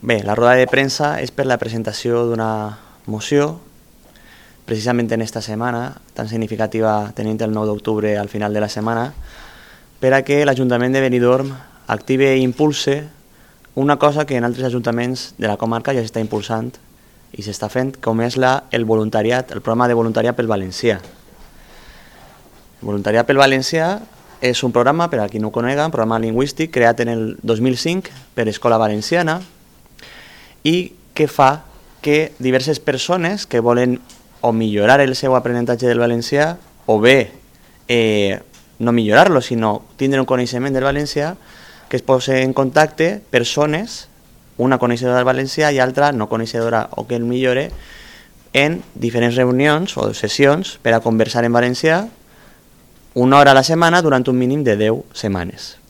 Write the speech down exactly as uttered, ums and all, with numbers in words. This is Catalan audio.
Bé, la roda de premsa és per la presentació d'una moció, precisament en esta setmana, tan significativa tenint el nou d'octubre al final de la setmana, per a que l'Ajuntament de Benidorm active i impulse una cosa que en altres ajuntaments de la comarca ja s'està impulsant i s'està fent, com és la, el voluntariat, el programa de voluntariat pel valencià. El voluntariat pel valencià és un programa, per a qui no ho conega, un programa lingüístic creat en el dos mil cinc per Escola Valenciana i que fa que diverses persones que volen o millorar el seu aprenentatge del valencià o bé eh, no millorar-lo, sinó tindre un coneixement del valencià, que es posen en contacte persones, una coneixedora del valencià i altra no coneixedora o que el millore, en diferents reunions o sessions per a conversar en valencià una hora a la setmana durant un mínim de deu setmanes.